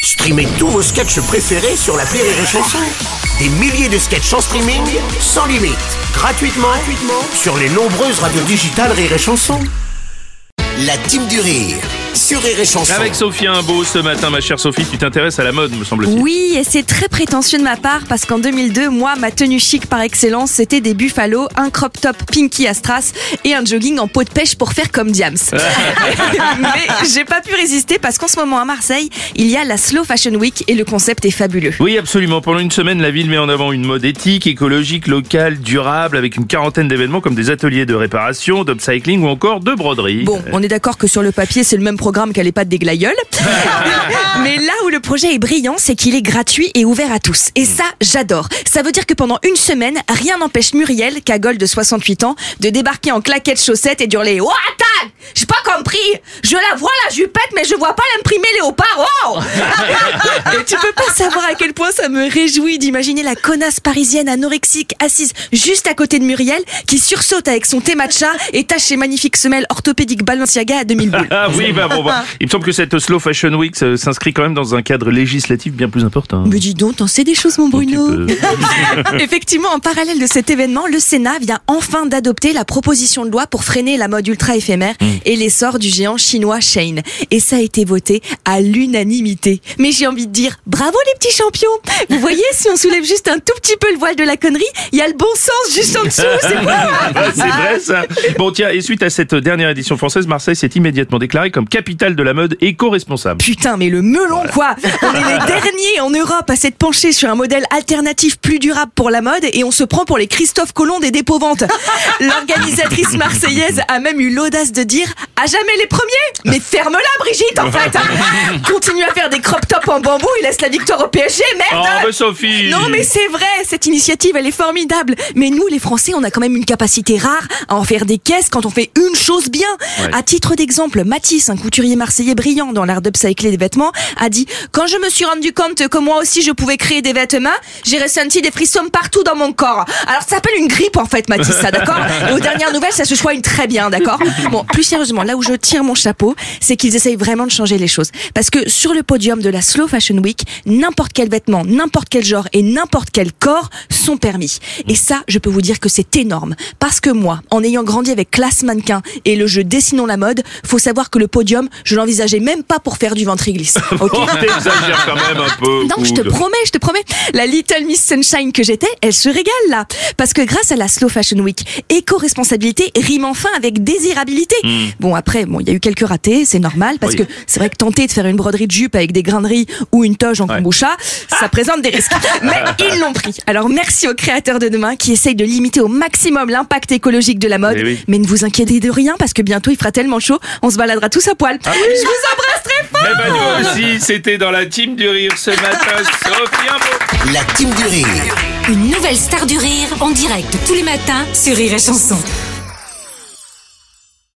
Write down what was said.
Streamez tous vos sketchs préférés sur l'appli Rire et Chanson. Des milliers de sketchs en streaming, sans limite, gratuitement sur les nombreuses radios digitales Rire et Chanson. La team du rire sur Rire et Chanson. Avec Sophie Imbeau ce matin, ma chère Sophie, tu t'intéresses à la mode, me semble-t-il. Oui, et c'est très prétentieux de ma part parce qu'en 2002, moi, ma tenue chic par excellence, c'était des Buffalo, un crop top Pinky à strass et un jogging en peau de pêche pour faire comme Diams. Mais j'ai pas pu résister parce qu'en ce moment à Marseille, il y a la Slow Fashion Week et le concept est fabuleux. Oui, absolument. Pendant une semaine, la ville met en avant une mode éthique, écologique, locale, durable, avec une quarantaine d'événements comme des ateliers de réparation, d'upcycling ou encore de broderie. Bon, on est d'accord que sur le papier, c'est le même programme qu'à l'EHPAD des Glaïeuls. Mais là où le projet est brillant, c'est qu'il est gratuit et ouvert à tous. Et ça, j'adore. Ça veut dire que pendant une semaine, rien n'empêche Muriel, cagole de 68 ans, de débarquer en claquettes chaussettes et d'hurler « Oh, attends, j'ai pas compris. Je la vois la jupette, mais je vois pas l'imprimé léopard. Oh !» Et tu peux pas savoir à quel point ça me réjouit d'imaginer la connasse parisienne anorexique assise juste à côté de Muriel, qui sursaute avec son thé matcha et tâche ses magnifiques semelles orthopédiques Balenciaga à 2000 boules. Ah oui, bah. Il me semble que cette Slow Fashion Week s'inscrit quand même dans un cadre législatif bien plus important. Mais dis donc, t'en sais des choses, mon Bruno. Effectivement, en parallèle de cet événement, le Sénat vient enfin d'adopter la proposition de loi pour freiner la mode ultra éphémère et l'essor du géant chinois Shein. Et ça a été voté à l'unanimité. Mais j'ai envie de dire, bravo les petits champions. Vous voyez, si on soulève juste un tout petit peu le voile de la connerie, il y a le bon sens juste en dessous. C'est C'est vrai ça. Bon tiens, et suite à cette dernière édition française, Marseille s'est immédiatement déclarée comme capitale de la mode éco-responsable. Putain, mais le melon quoi. On est les derniers en Europe à s'être penchés sur un modèle alternatif plus durable pour la mode et on se prend pour les Christophe Colomb des dépôt-ventes. L'organisatrice marseillaise a même eu l'audace de dire « À jamais les premiers !» Mais ferme-la Brigitte en fait. Continue à faire des crop tops en bambou et laisse la victoire au PSG, merde. Oh mais Sophie. Non mais c'est vrai, cette initiative elle est formidable. Mais nous les Français on a quand même une capacité rare à en faire des caisses quand on fait une chose bien. Ouais. À titre d'exemple, Mathis, un couturier marseillais brillant dans l'art d'upcycler des vêtements, a dit « Quand je me suis rendu compte que moi aussi je pouvais créer des vêtements, j'ai ressenti des frissons partout dans mon corps. » Alors ça s'appelle une grippe en fait Mathis, ça d'accord. Et aux dernières nouvelles ça se soigne très bien, d'accord. Bon, plus sérieusement, là où je tire mon chapeau, c'est qu'ils essayent vraiment de changer les choses. Parce que sur le podium de la Slow Fashion Week, n'importe quel vêtement, n'importe quel genre et n'importe quel corps sont permis. Et ça, je peux vous dire que c'est énorme. Parce que moi, en ayant grandi avec Classe Mannequin et le jeu Dessinons la mode, faut savoir que le podium, je l'envisageais même pas pour faire du ventriglisse. Ok. Oh, t'exagères quand même un peu. Non, je te promets. La Little Miss Sunshine que j'étais, elle se régale là. Parce que grâce à la Slow Fashion Week, éco-responsabilité rime enfin avec désirabilité. Bon, après, il y a eu quelques ratés, c'est normal, parce que c'est vrai que tenter de faire une broderie de jupe avec des grains de riz ou une toge en kombucha, ça présente des risques. Mais ils l'ont pris. Alors merci aux créateurs de demain qui essayent de limiter au maximum l'impact écologique de la mode. Mais ne vous inquiétez de rien, parce que bientôt il fera tellement chaud, on se baladera tous à poil. Je vous embrasse très fort. Eh ben nous aussi, c'était dans la team du rire ce matin, Sophie Imbeau. La team du rire. Une nouvelle star du rire en direct tous les matins sur Rire et Chanson.